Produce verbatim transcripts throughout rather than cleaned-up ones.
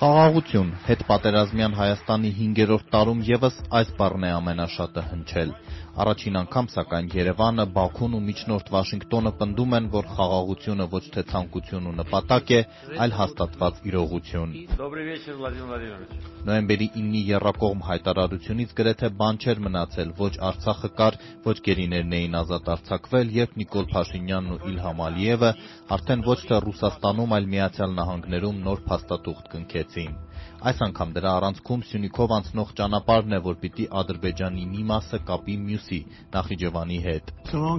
Խաղաղություն, հետպատերազմյան Հայաստանի հինգերորդ տարում ևս այս բառն է ամենաշատը հնչել։ Առաջին անգամ, սակայն, Երևանը, Բաքուն ու միջնորդ Վաշինգտոնը պնդում են, որ խաղաղությունը ոչ թե ցանկություն ու նպատակ է, այլ հաստատված իրողություն։ Նոյեմբերի իննի եռակողմ հայտարարությունից գրեթե բան չէր մնացել, ոչ Արցախը կար, ոչ գերիներն էին ազատ արձակվել, երբ Նիկոլ Փաշինյանն ու Իլհամ Ալիևը արդեն ոչ թե Ռուսաստանում, այլ Միացյալ Նահանգներում նոր փաստաթուղթ կնքեցին։ Այս անգամ դրա առանցքում Սյունիքով անցնող ճանապարհն է, որ պիտի Ադրբեջանի մի մասը կապի մյուսի՝ Նախիջևանի հետ։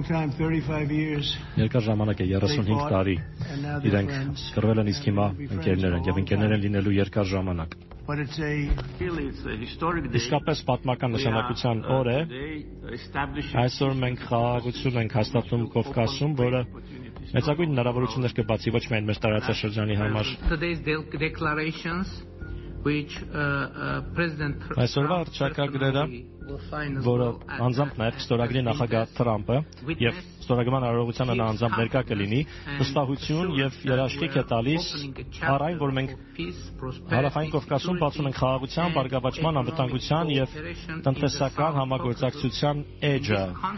Երկար ժամանակ է, երեսունհինգ տարի, իրենք կռվել են, իսկ հիմա ընկերներ են, և ընկերներ են լինելու երկար ժամանակ։ Իսկապես պատմական նշանակության օր է։ Այսօր մենք խաղաղություն ենք հաստատում Կովկասում, որը մեծագույն հնարավորություններ կբացի ոչ միայն մեր տարածաշրջանի համար։ Այսօրվա հռչակագրերը, որը անձամբ նաև կստորագրի նախագահ Թրամփը և ստորագրման արարողությանը նա անձամբ ներկա կլինի, վստահություն և երաշխիք է տալիս առ այն, որ մենք Հարավային Կովկասում բացում ենք խաղաղության, բարգավաճման, անվտանգության և տնտեսական համագործակցության էջը։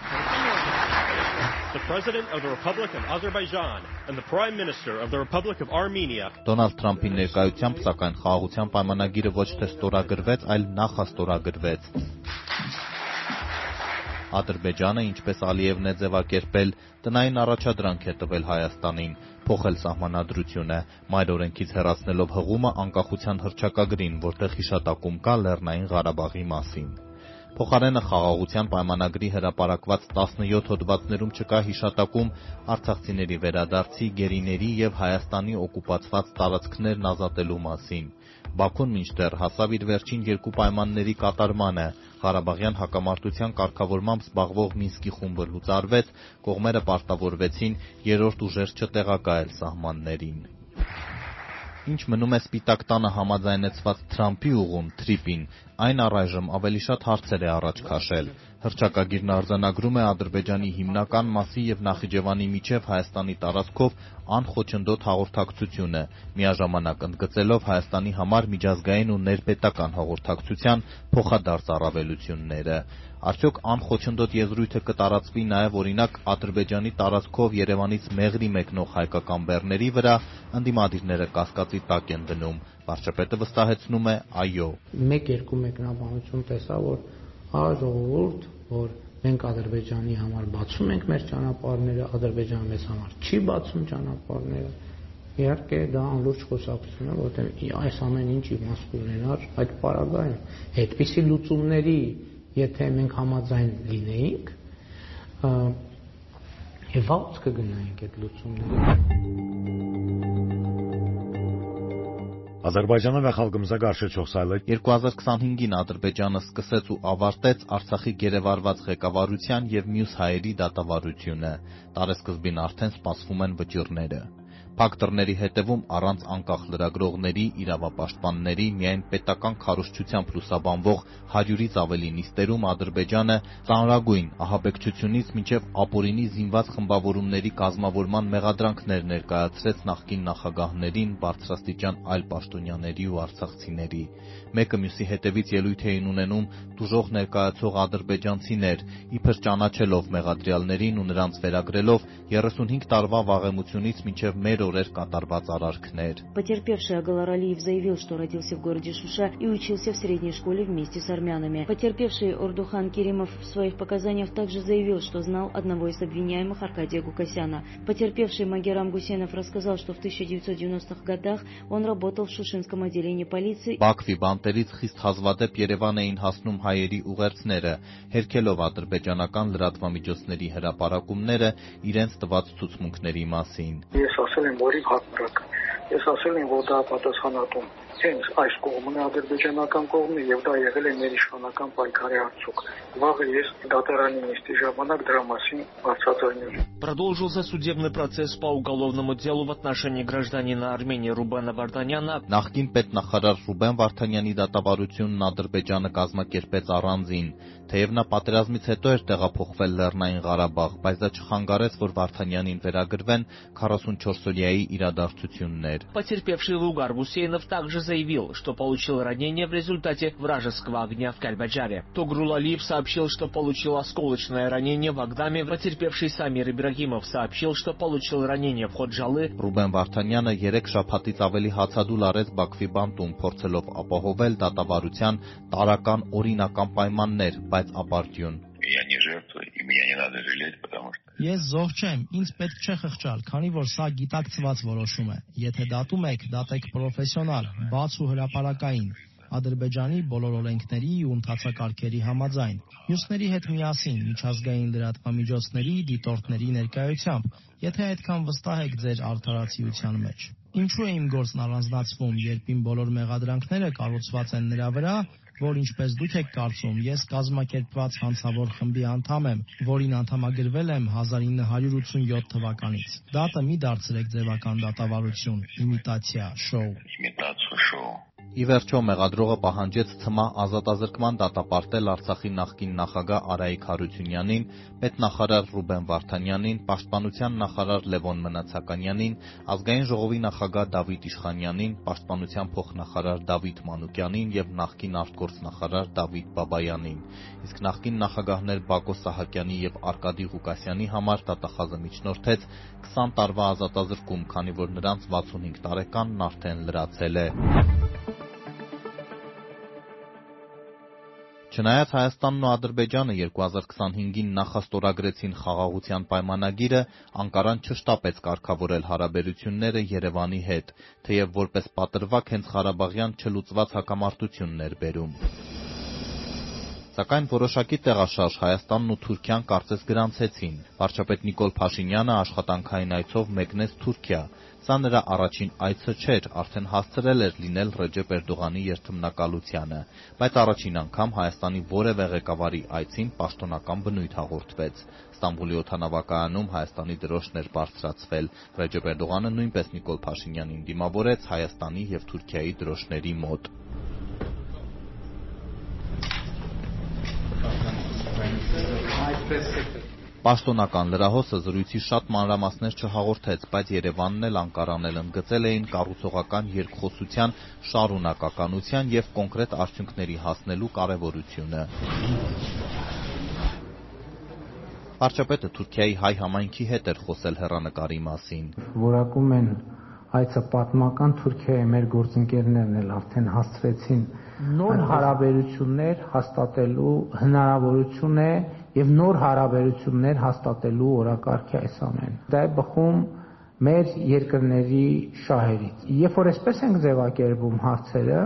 The President of the Republic of Azerbaijan and the Prime Minister of the Republic of Armenia. Դոնալդ Թրամփի ներկայությամբ, սակայն, խաղաղության պայմանագիրը ոչ թե ստորագրվեց, այլ նախաստորագրվեց։ Ադրբեջանը, ինչպես Ալիևն է ձևակերպել, տնային առաջադրանք է տվել Հայաստանին, փոխել սահմանադրությունը, մայր օրենքից հեռացնելով հղումը անկախության հռչակագրին, որտեղ հիշատակում կա Լեռնային Ղարաբաղի մասին։ Փոխարենը խաղաղության պայմանագրի հրապարակված տասնյոթ հոդվածներում չկա հիշատակում արցախցիների վերադարձի, գերիների և Հայաստանի օկուպացված տարածքներն ազատելու մասին։ Բաքուն մինչդեռ հասավ իր վերջին երկու պայմանների կատարմանը, Ղարաբաղյան հակամարտության կարգավորմամբ զբաղվող Մինսկի խումբը լուծարվեց, կողմերը պարտավորվեցին երրորդ ուժեր չտեղակայել սահմաններին։ Ինչ մնում է Սպիտակ տանը համաձայնեցված Թրամփի ուղուն, թրիպին, այն առայժմ ավելի շատ հարցեր է առաջ քաշել։ Հռչակագիրն արձանագրում է Ադրբեջանի հիմնական մասի և Նախիջևանի միջև Հայաստանի տարածքով անխոչնդոտ հաղորդակցությունը, միաժամանակ ընդգծելով Հայաստանի համար միջազգային ու ներպետական հաղորդակցության փոխադարձ առավելությունները։ Արդյոք անխոչնդոտ եզրույթը կտարածվի նաև, օրինակ, Ադրբեջանի տարածքով Երևանից Մեղրի մեկնող հայկական բեռների վրա, ընդդիմադիրները կասկածի տակ են դնում։ Վարչապետը վստահեցնում է՝ այո։ Մեկ-երկու մեկնաբանություն տեսա, որ ահա ժողովուրդ, որ մենք Ադրբեջանի համար բացում ենք մեր ճանապարհները, Ադրբեջանը մեզ համար չի բացում ճանապարհները։ Իհարկե դա անլուրջ խոսակցություն է, որտեղ այս ամեն ինչ իմաստ կունենար այդ պարագայում։ Այդպիսի լուծումների, եթե մենք համաձայն լինեինք, եւ ո՞ց կգնայինք այդ լուծումները։ Ադրբեջանը վեխալգմզա գարշեչող սայլը երկու հազար քսանհինգին Ադրբեջանը սկսեց ու ավարտեց Արցախի գերեվարված ղեկավարության և մյուս հայերի դատավարությունը։ Տարեսկզբին արդեն սպասվում են վճիռները։ Փակ դռների հետևում առանց անկախ լրագրողների, իրավապաշտպանների, միայն պետական քարոզչությամբ լուսաբանվող հարյուրից ավելի նիստերում Ադրբեջանը ծանրագույն ահաբեկչությունից մինչև ապօրինի զինված խմբավորումների կազմավորման մեղադրանքներ ներկայացրեց նախկին նախագահներին, բարձրաստիճան այլ պաշտոնյաների ու արցախցիների։ Մեկը մյուսի հետևից ելույթ էին ունենում տուժող ներկայացող ադրբեջանցիներ, իբր ճանաչելով մեղադրյալներին ու նրանց վերագրելով երեսունհինգ տարվա վաղեմությունից մինչև մեր օրեր կատարված արարքներ։ Потерпевший Агалар Алиев заявил, что родился в городе Шуша и учился в средней школе вместе с армянами. Потерпевший Ордухан Керимов в своих показаниях также заявил, что знал одного из обвиняемых Аркадия Гукасяна. Потерпевший Магерам Гусейнов рассказал, что в тысяча девятьсот девяностых годах он работал в Шушинском отделении полиции. Բաքվի բանտերից խիստ հազվադեպ Երևան էին հասնում հայերի ուղերձները, հերքելով ադրբեջանական լրատվամիջոցների հրապարակումները իրենց տված ցուցմունքների մասին։ Ես ասել եմ, որ հակառակ Ես ասել եմ, որ դա պատասխանատուն հենց այս կողմն է ադրբեջանական կողմը եւ դա եղել է մեր իշխանական պայքարի արդյունք։ Վաղը ես դատարանի նիստի ժամանակ դրա մասին բացատրել։ Продолжился судебный процесс по уголовному делу в отношении гражданина Армении Рубена Варданյана. Նախկին պետնախարար Ռուբեն Վարդանյանի դատավարությունն Ադրբեջանը կազմակերպեց առանձին, թեև նա պատերազմից հետո էր տեղափոխվել Լեռնային Ղարաբաղ, բայց դա չխանգարեց, որ Վարդանյանին վերագրվեն քառասունչորս օրյայի իրադարձություններ։ Потерпевший Лугар Гусейнов также заявил, что получил ранение в результате вражеского огня в Кальбаджаре. Тогрул Алиев сообщил, что получил осколочное ранение в Агдаме. Потерпевший Самир Ибрагимов сообщил, что получил ранение в Ходжалы. Ռուբեն Վարդանյանը երեք շաբաթից ավելի հացադուլ արեց Բաքվի բանտում, փորձելով ապահովել դատավարության տարական օրինական պայմաններ, բայց ապարդյուն։ Ես զոհ չեմ, ինձ պետք չէ խղճալ, քանի որ սա գիտակցված որոշում է։ Եթե դատում եք, դատեք պրոֆեսիոնալ, բաց ու հրապարակային, Ադրբեջանի բոլոր օրենքների ու ընթացակարգերի համաձայն, մյուսների հետ միասին, միջազգային լրատվամիջոցների, դիտորդների ներկայությամբ, եթե այդքան վստահ եք ձեր արդարացիության մեջ։ Ինչու է իմ գործն առանձնացվում, երբ իմ բոլոր մեղադրանքները կառուցված են նրա վրա, որ ինչպես դուք եք կարծում, ես կազմակերպված հանցավոր խմբի անդամ եմ, որին անդամագրվել եմ հազար ինը հարյուր ութսունյոթ թվականից։ Դատը մի դարձրեք ձևական դատավարություն, իմիտացիա, շոու։ Ի վերջո մեղադրողը պահանջեց ՑՄԱ ազատազրկման դատապարտել Արցախի նախկին նախագահ Արայիկ Հարությունյանին, պետնախարար Ռուբեն Վարդանյանին, պաշտպանության նախարար Լևոն Մնացականյանին, ազգային ժողովի նախագահ Դավիթ Իշխանյանին, պաշտպանության փոխնախարար Դավիթ Մանուկյանին և նախկին արտգործնախարար Դավիթ Բաբայանին։ Իսկ նախկին նախագահներ Բակո Սահակյանի և Արկադի Ղուկասյանի համար դատախազը միջնորդեց քսան տարվա ազատազրկում, քանի որ նրանց վաթսունհինգ տարեկանն արդեն լրացել է։ Չնայած Հայաստանն ու Ադրբեջանը երկու հազար քսանհինգին նախաստորագրեցին խաղաղության պայմանագիրը, Անկարան չշտապեց կարգավորել հարաբերությունները Երևանի հետ, թեև որպես պատրվակ հենց Ղարաբաղյան չլուծված հակամարտությունն էր բերում։ Սակայն որոշակի տեղաշարժ Հայաստանն ու Թուրքիան կարծես գրանցեցին։ Վարչապետ Նիկոլ Փաշինյանը աշխատանքային այցով մեկնեց Թուրքիա։ Սա նրա առաջին այցը չէր, արդեն հասցրել էր լինել Ռեջեփ Էրդողանի երթմնակալությանը, բայց առաջին անգամ Հայաստանի որևէ ղեկավարի այցին պաշտոնական բնույթ հաղորդվեց։ Ստամբուլի օդանավակայանում Հայաստանի դրոշն էր բարձրացվել։ Ռեջեփ Էրդողանը նույնպես Նիկոլ Փաշինյանին դիմավորեց Հայաստանի և Թուրքիայի դրոշների մոտ։ Պաշտոնական լրահոսը զրույցի շատ մանրամասներ չհաղորդեց, բայց Երևանն էլ Անկարանն էլ ընդգծել էին կառուցողական երկխոսության շարունակականության և կոնկրետ արդյունքների հասնելու կարևորությունը։ Վարչապետը Թուրքիայի հայ համայնքի հետ էր խոսել հեռանկարի մասին։ Որակում են այցը պատմական, Թուրքիայի մեր գործընկերներն էլ արդեն հասցրեցին նոր հարաբերություններ հաստատելու հնարավորություն է և նոր հարաբերություններ հաստատելու օրակարգ է այս ամենը։ Դա է բխում մեր երկրների շահերից։ Երբ որ այսպես ենք ձևակերպում հարցերը,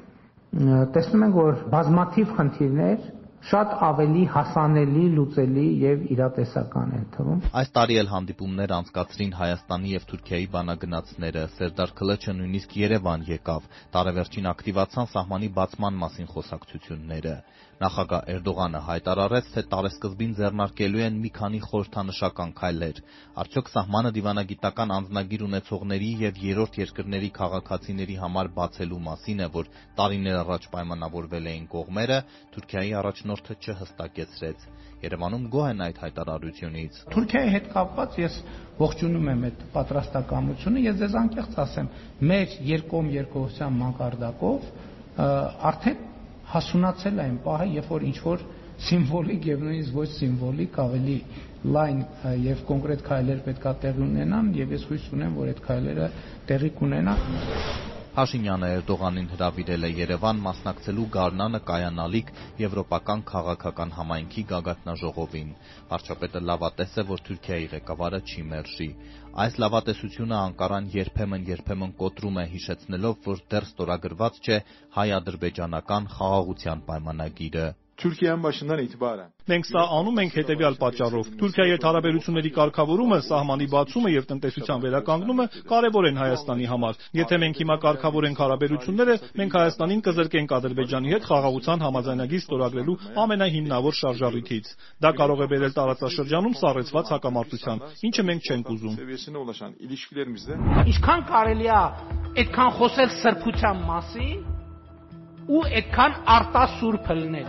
տեսնում ենք, որ բազմաթիվ խնդիրներ շատ ավելի հասանելի, լուծելի և իրատեսական են թվում։ Այս տարի էլ հանդիպումներ անցկացրին Հայաստանի և Թուրքիայի բանագնացները, Սերդար Քլեչը նույնիսկ Երևան եկավ, տարեվերջին ակտիվացան սահմանի բացման մասին խոսակցությունները։ Նախագահ Էրդողանը հայտարարեց, թե տարեսկզբին ձեռնարկելու են մի քանի խորհրդանշական քայլեր։ Արդյոք սահմանը դիվանագիտական անձնագիր ունեցողների և երրորդ երկրների քաղաքացիների համար բացելու մասին է, որ տարիներ առաջ պայմանավորվել էին կողմերը, Թուրքիայի առաջնորդը չհստակեցրեց։ Երևանում գոհ են այդ հայտարարությունից։ Թուրքիայի հետ կապված ես ողջունում եմ այդ պատրաստակամությունը, ես ձեզ անկեղծ ասեմ, մեր երկկողմ երկխոսության մակարդակով արդեն հասունացել այն պահը, երբ որ ինչ-որ սիմվոլիկ և նույնիսկ ոչ սիմվոլիկ ավելի լայն և կոնկրետ քայլեր պետք է տեղի ունենան, և ես հույս ունեմ, որ այդ քայլերը տեղի կունենան։ Փաշինյանը Էրդողանին հրավիրել է Երևան մասնակցելու գարնանը կայանալիք Եվրոպական քաղաքական համայնքի գագաթնաժողովին։ Վարչապետը լավատես է, որ Թուրքիայի ղեկավարը չի մերժի։ Այս լավատեսությունը Անկարան երբեմն-երբեմն կոտրում է, հիշեցնելով, որ դեռ ստորագրված չէ հայ-ադրբեջանական խաղաղության պայմանագիրը։ Türkiye'nin başından itibaren. Մենք սա անում ենք հետևյալ պատճառով։ Թուրքիայի հետ հարաբերությունների կարգավորումը, սահմանի բացումը և տնտեսության վերականգնումը կարևոր են Հայաստանի համար։ Եթե մենք հիմա կարգավորենք հարաբերությունները, մենք Հայաստանին կզրկենք Ադրբեջանի հետ խաղաղության համաձայնագիր ստորագրելու ամենահիմնավոր շարժառիթից։ Դա կարող է բերել տարածաշրջանում սառեցված հակամարտության, ինչը մենք չենք ուզում։ Ինչքան կարելի է այդքան խոսել սրբության մասին ու այդքան արտասուրբ լինել։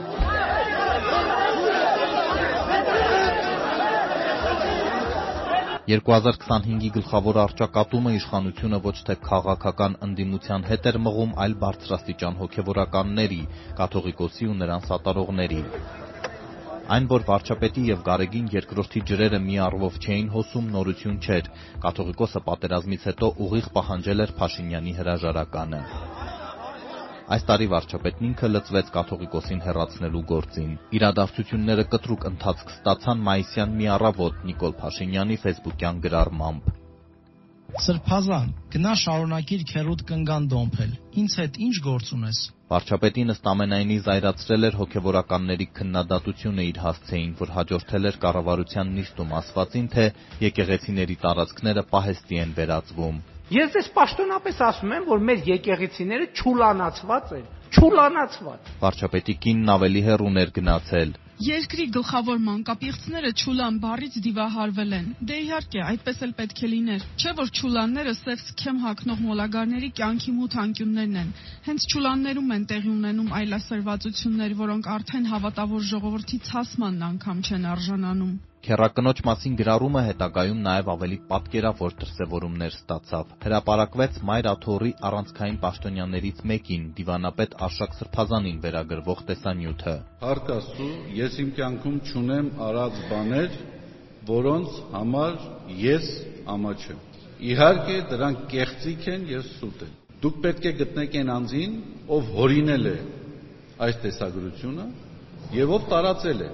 երկու հազար քսանհինգի գլխավոր առճակատումը իշխանությունը ոչ թե քաղաքական ընդդիմության հետ էր մղում, այլ բարձրաստիճան հոգևորականների, կաթողիկոսի ու նրան սատարողների։ Այն, որ վարչապետի և Գարեգին երկրորդի ջրերը մի առվով չէին հոսում, նորություն չէր։ Կաթողիկոսը պատերազմից հետո ուղիղ պահանջել էր Փաշինյանի հրաժարականը։ Այս տարի վարչապետն ինքը լծվեց կաթողիկոսին հեռացնելու գործին։ Իրադարձությունները կտրուկ ընթացք ստացան մայիսյան մի առավոտ Նիկոլ Փաշինյանի ֆեյսբուքյան գրառմամբ։ Սրբազան, գնա շարունակիր քեռուդ կնգան դոմփել, ինձ հետ ինչ գործ ունես։ Վարչապետին ըստ ամենայնի զայրացրել էր հոգևորականների քննադատությունը իր հասցեին, որ հաջորդել էր կառավարության նիստում ասվածին, թե եկեղեցիների տարածքները պահեստի են վերածվում։ Ես ես պաշտոնապես ասում եմ, որ մեր եկեղեցիները չուլանացված են, չուլանացված։ Վարչապետի կինն ավելի հեռուն էր գնացել։ Երկրի գլխավոր մանկապիղծները չուլան բառից դիվահարվել են։ Դե իհարկե, այդպես էլ պետք է լիներ։ Չէ՞ որ չուլանները սև սքեմ հագնող մոլագարների կյանքի մութ անկյուններն են։ Հենց չուլաններում են տեղի ունենում այլասերվածություններ, որոնք արդեն հավատավոր ժողովրդի ցասմանն անգամ չեն արժանանում։ Քեռակնոջ մասին գրառումը հետագայում նաև ավելի պատկերավոր դրսևորումներ ստացավ։ Հրապարակվեց Մայր Աթոռի առանցքային պաշտոնյաներից մեկին, դիվանապետ Արշակ Սրբազանին վերագրվող տեսանյութը։ Հարկ Աստծո, ես իմ կյանքում չունեմ արած բաներ, որոնց համար ես ամաչեմ։ Իհարկե, դրանք կեղծիք են եւ սուտ են։ Դուք պետք է գտնեք այն անձին, ով հորինել է այս տեսագրությունը եւ ով տարածել է։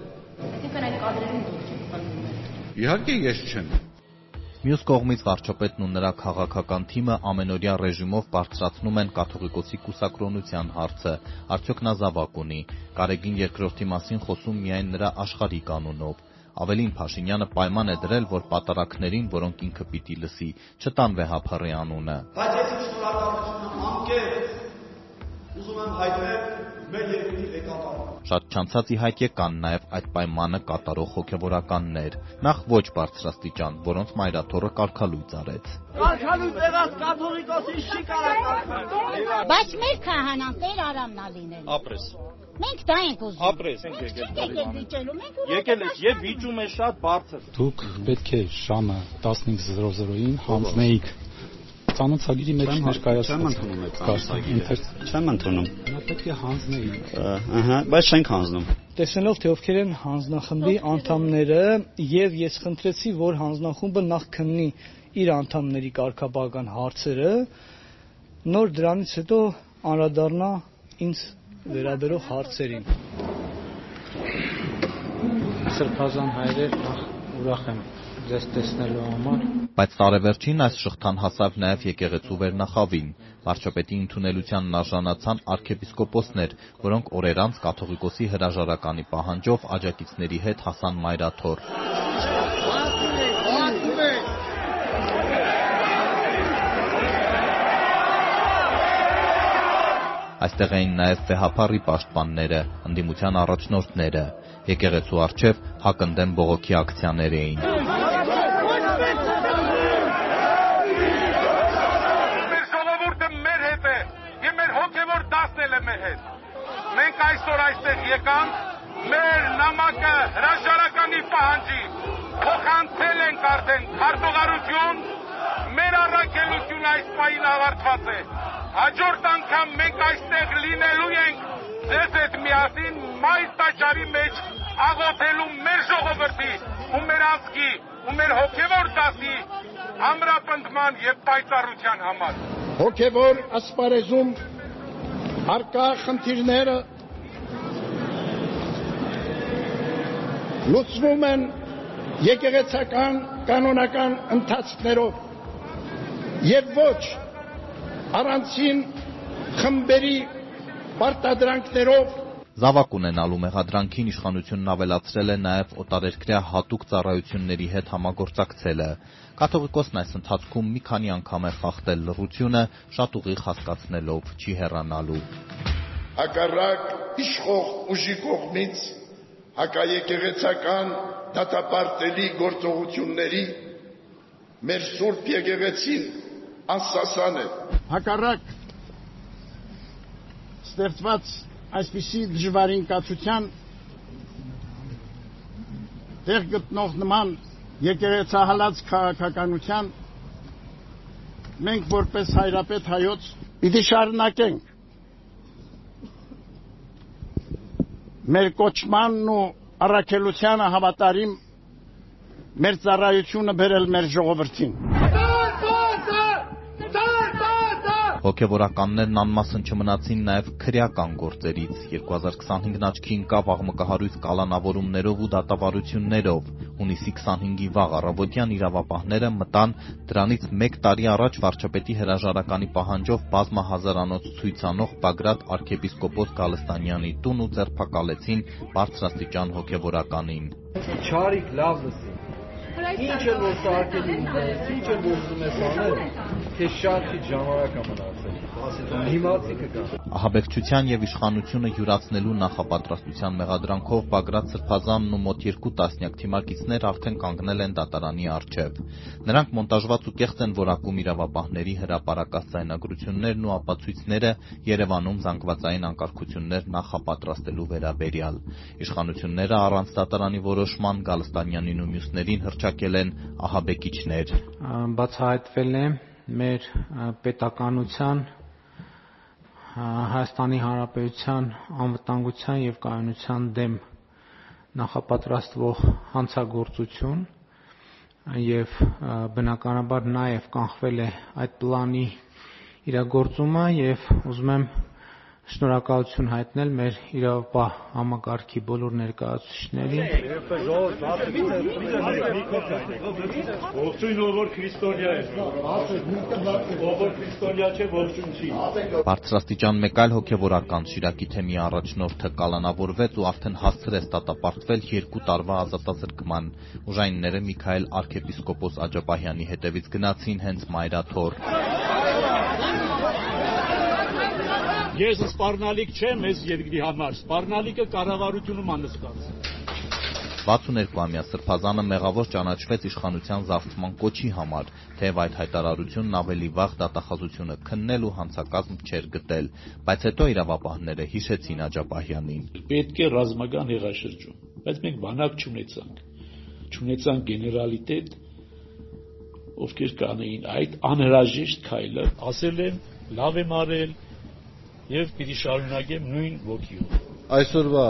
Իհարկե ես չեմ։ Մյուս կողմից վարչապետն ու նրա քաղաքական թիմը ամենօրյա ռեժիմով բարձրացնում են կաթողիկոսի կուսակրոնության հարցը, արդյոք նա զավակ ունի։ Գարեգին երկրորդի մասին խոսում միայն նրա աշխարհիկ անունով։ Ավելին, Փաշինյանը պայման է դրել, որ պատարագներին, որոնք ինքը պիտի լսի, չտան Վեհափառի անունը։ Բայց ես իմ շնորհակալությունը անկեղծ ուզում եմ հայտնել մեր երկրի ղեկավարին։ Շատ չանցած ի հայտ եկան նաև այդ պայմանը կատարող հոգևորականներ, նախ ոչ բարձրաստիճան, որոնց Մայր Աթոռը կարգալույծ արեց։ Կարգալույծ եղած կաթողիկոսին չի կարող կարգալ։ Բայց մեր քահանան Տեր Արամն ա լինել։ Ապրես։ Մենք դա ենք ուզում։ Ապրես ենք եկել վիճելու, մենք եկել ես եւ վիճում է շատ բարձր։ Դուք պետք է ժամը տասնհինգ զրո զրոյին հանձնեիք ծանոթագիրի մեջ ներկայացնում եք։ Չեմ ընդունում։ Նա պետք է հանձնեի։ Ահա, բայց չենք հանձնում։ Տեսնելով թե ովքեր են հանձնախմբի անդամները եւ ես խնդրեցի, որ հանձնախումբը նախ քննի իր անդամների կարգապահական հարցերը, նոր դրանից հետո անդրադառնա ինձ վերաբերող հարցերին։ Սրբազան հայրեր, ուրախ եմ ձեզ տեսնելու համար։ Բայց տարեվերջին այս շղթան հասավ նաև եկեղեցու վերնախավին։ Վարչապետի ընդունելությանն արժանացան արքեպիսկոպոսներ, որոնք օրեր անց կաթողիկոսի հրաժարականի պահանջով աջակիցների հետ հասան Մայր Աթոռ։ Այստեղ էին նաև Վեհափառի պաշտպանները, ընդդիմության առաջնորդները։ Եկեղեցու առջև հակընդդեմ բողոքի ակցիաներ էին։ Մեր ժողովուրդը մեր հետ է, եւ մեր հոգեվոր դասն է մեր հետ։ Մենք այսօր այստեղ եկանք մեր նամակը հրաժարականի պահանջի, փոխանցել ենք արդեն քարտուղարություն, մեր առաքելությունը այս պահին ավարտված է։ Հաջորդ անգամ մենք այստեղ լինելու ենք ձեզ հետ միասին մայր տաճարի մեջ աղոթելու մեր ժողովրդի ու մեր ազգի ու մեր հոգևոր դասի ամրապնդման եւ պայծառության համար։ Հոգևոր ասպարեզում արկա խնդիրները լուծվում են եկեղեցական կանոնական ընթացքներով եւ ոչ առանցին խմբերի պարտադրանքներով։ Զավակ ունենալու մեղադրանքին իշխանությունն ավելացրել է նաև օտարերկրյա հատուկ ծառայությունների հետ համագործակցելը։ Կաթողիկոսն այս ընթացքում մի քանի անգամ է խախտել լռությունը, շատ ուղիղ հասկացնելով չի հեռանալու։ Հակառակ իշխող ուժի կողմից հակաեկեղեցական դատապարտելի գործողությունների մեր սուրբ եկեղեցին անսասան է։ Հակառակ ստեղծված այսպիսի դժվարին կացության տեղ գտնող նման եկեղեցահալած քաղաքականության մենք որպես հայրապետ հայոց պիտի շարունակենք մեր կոչմանն ու առաքելությանը հավատարիմ մեր ծառայությունը բերել մեր ժողովրդին։ Հոգևորականներն անմասն չմնացին նաև քրեական գործերից։ երկու հազար քսանհինգն աչքի ընկավ աղմկահարույց կալանավորումներով ու դատավարություններով։ Հունիսի քսանհինգի վաղ առավոտյան իրավապահները մտան դրանից մեկ տարի առաջ վարչապետի հրաժարականի պահանջով բազմահազարանոց ցույց անող Բագրատ arczepiskopos Գալստանյանի տուն ու ձերբակալեցին բարձրաստիճան հոգևորականին։ Չարիք լավ լսի։ Ինչ է որ սարքելի ունես, ինչ է որ ուզում ես անել, թե շատ քիչ ժամանակ է մնացել։ Հիմացի կգա։ Ահաբեկչության եւ իշխանությունը յուրացնելու նախապատրաստության մեղադրանքով Բագրատ Սրբազանն ու մոտ երկու տասնյակ թիմակիցներ արդեն կանգնել են դատարանի առջև։ Նրանք մոնտաժված ու կեղծ են որակում իրավապահների հրապարակած ձայնագրություններն ու ապացույցները Երևանում զանգվածային անկարգություններ նախապատրաստելու վերաբերյալ։ Իշխանությունները առանց դատարանի որոշման Գալստանյանին ու մյուսներին հռչակել են ահաբեկիչներ։ Բացահայտվել է մեր պետականության Հայաստանի Հանրապետության անվտանգության եւ կայունության դեմ նախապատրաստվող հանցագործություն եւ բնականաբար նաեւ կանխվել է այդ պլանի իրագործումը եւ ուզում եմ շնորհակալություն հայտնել մեր իրավապահ համակարգի բոլոր ներկայացուցիչներին։ Բարձրաստիճան մեկ այլ հոգևորական Շիրակի թեմի առաջնորդը կալանավորվեց ու արդեն հասցրեց դատապարտվել երկու տարվա ազատազրկման։ Ուժայինները Միքայել arczepiskopos Աջապահյանի հետևից գնացին հենց մայրաթոռ։ Ես սպառնալիք չեմ մեզ երկրի համար, սպառնալիքը կառավարությունում անցկաց։ վաթսուներկուամյա Սրբազանը մեղավոր ճանաչվեց իշխանության զավթման կոչի համար, թեև այդ հայտարարությունն ավելի վաղ դատախազությունը քննել ու հանցակազմ չէր գտել, բայց հետո իրավապահները հիշեցին Աջապահյանին։ Պետք է ռազմական հեղաշրջում, բայց մենք բանակ չունեցանք, չունեցանք գեներալիտետ, ովքեր կանեին այդ անհրաժեշտ քայլը, ասել են լավ եմ արել եւ պիտի շարունակեմ նույն ոգիով։ Այսօրվա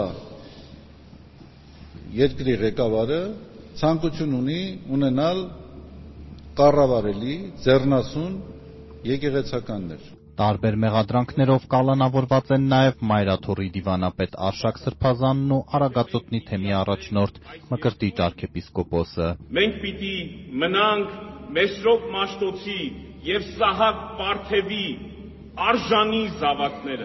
երկրի ղեկավարը ցանկություն ունի ունենալ կառավարելի ձեռնասուն եկեղեցականներ։ Տարբեր մեղադրանքներով կալանավորված են նաև Մայրաթոռի դիվանապետ Արշակ Սրբազանն ու Արագածոտնի թեմի առաջնորդ Մկրտիչ arczepiskopos-ը։ Մենք պիտի մնանք Մեսրոպ Մաշտոցի եւ Սահակ Պարթևի արժանի զավակները։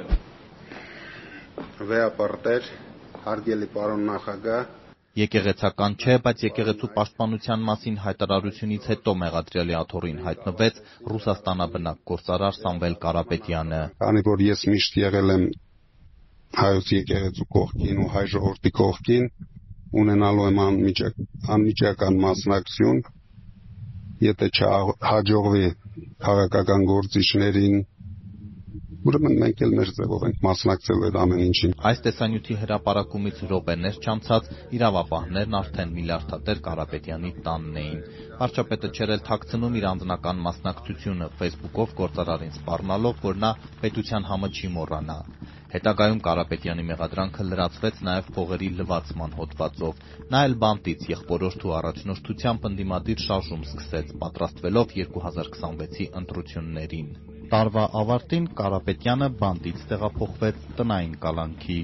Վեապարտեր, հարգելի պարոն նախագահ, Եկեղեցական չէ, բայց եկեղեցու պաշտպանության մասին հայտարարությունից հետո մեղադրյալի աթոռին հայտնվեց Ռուսաստանաբնակ գործարար Սամվել Կարապետյանը։ Քանի որ ես միշտ եղել եմ հայոց եկեղեցու կողքին ու հայ ժողովրդի կողքին, ունենալու եմ անմիջական մասնակցություն, եթե չհաջողվի քաղաքական գործիչներին, ուրեմն մենք էլ մեր ձևով ենք մասնակցել այդ ամեն ինչին։ Այս տեսանյութի հրապարակումից րոպեներ չանցած իրավապահներն արդեն Միլարդատեր Կարապետյանի տանն էին։ Վարչապետը չէր էլ թաքցնում իր անձնական մասնակցությունը Facebook-ով գործարարին սպառնալով, որ նա պետության համը չի մոռանա։ Հետագայում Կարապետյանի մեղադրանքը լրացվեց նաև փողերի լվացման հոդվածով։ Նա էլ բանտից եղբորորդու առաջնորդությամբ ընդդիմադիր շարժում սկսեց, պատրաստվելով երկու հազար քսանվեցի ընտրություններին։ Տարվա ավարտին Կարապետյանը բանտից տեղափոխվեց տնային կալանքի։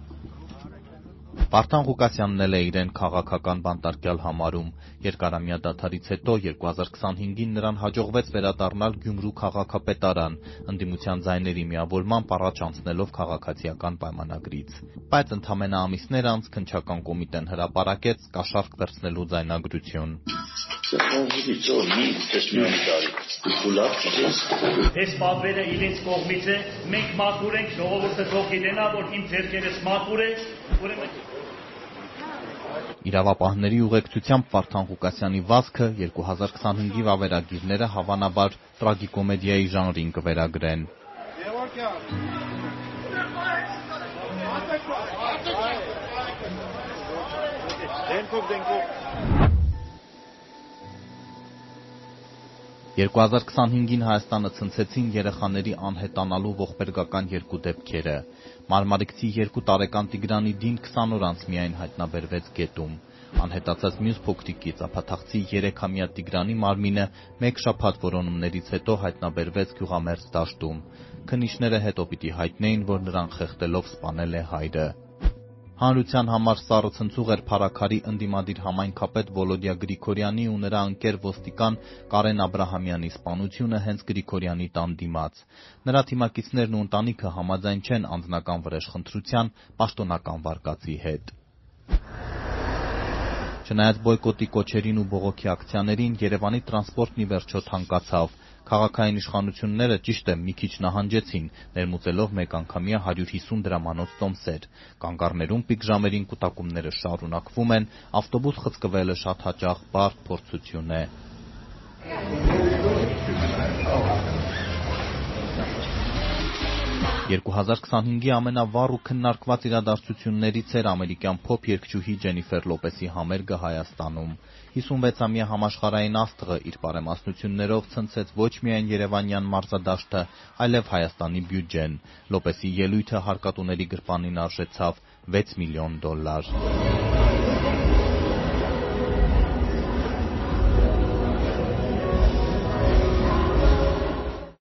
Վարդան Ղուկասյանն էլ է իրեն քաղաքական բանտարկյալ համարում։ Երկարամյա դադարից հետո երկու հազար քսանհինգին նրան հաջողվեց վերադառնալ Գյումրու քաղաքապետարան, ընդդիմության ձայների միավորմամբ առաջ անցնելով քաղաքացիական պայմանագրից։ Բայց ընդամենը ամիսներ անց քննչական կոմիտեն հրապարակեց կաշառք վերցնելու ձայնագրություն։ Այս պատվերը իրենց կողմից է, մենք մաքուր ենք, ժողովուրդը թող գիտենա, որ իմ ձեռքերս մաքուր է, ուրեմն Իրավապահների ուղեկցությամբ Վարդան Ղուկասյանի վազքը երկու հազար քսանհինգի վավերագիրները հավանաբար տրագիկոմեդիայի ժանրին կվերագրեն։ երկու հազար քսանհինգին Հայաստանը ցնցեցին երեխաների անհետանալու ողբերգական երկու դեպքերը։ Մարմարիկցի երկու տարեկան Տիգրանի Դին քսան օր անց միայն հայտնաբերվեց գետում։ Անհետացած մյուս փոքրիկ ծափաթաղցի երեքամյա Տիգրանի մարմինը մեկ շաբաթ որոնումներից հետո հայտնաբերվեց Գյուղամերձ դաշտում։ Քննիչները հետո պիտի հայտնեին, որ նրան խեղդելով սպանել է հայրը։ Հանրության համար սառը ցնցուղ էր Փարաքարի ընդդիմադիր համայնքապետ Վոլոդիա Գրիգորյանի ու նրա ընկեր ոստիկան Կարեն Աբրահամյանի սպանությունը հենց Գրիգորյանի տան դիմաց։ Նրա թիմակիցներն ու ընտանիքը համաձայն չեն անձնական վրեժխնդրության պաշտոնական վարկածի հետ։ Չնայած բոյկոտի կոչերին ու բողոքի ակցիաներին, Երևանի տրանսպորտն ի վերջո թանկացավ։ Քաղաքային իշխանությունները, ճիշտ է, մի քիչ նահանջեցին, ներմուծելով մեկանգամյա հարյուր հիսուն դրամանոց տոմսեր։ Կանգառներում պիկ ժամերին կուտակումները շարունակվում են, ավտոբուս խցկվելը շատ հաճախ բարդ փորձություն է։ երկու հազար քսանհինգի ամենավառ ու քննարկված իրադարձություններից էր ամերիկյան փոփ երգչուհի Ջենիֆեր Լոպեսի համերգը Հայաստանում։ հիսունվեցամյա համաշխարհային աստղը իր բարեմասնություններով ցնցեց ոչ միայն երևանյան մարզադաշտը, այլև Հայաստանի բյուջեն։ Լոպեսի ելույթը հարկատուների գրպանին արժեցավ վեց միլիոն դոլար։